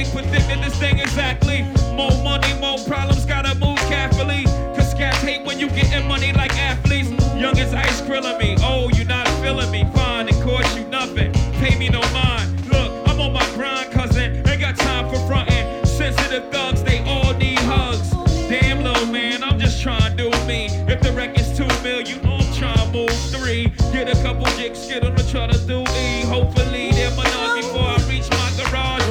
predicted this thing exactly. More money, more problems, gotta move carefully. Cause cats hate when you getting money like athletes. Young as ice grilling me, oh, you not feeling me. Fine, it cost you nothing, pay me no mind. Look, I'm on my grind, cousin, ain't got time for frontin'. Sensitive thugs, they all need hugs. Damn, little man, I'm just trying to do me. If the record's 2 mil, you know I'm trying to move 3. Get a couple dicks, get on the try to do E. Hopefully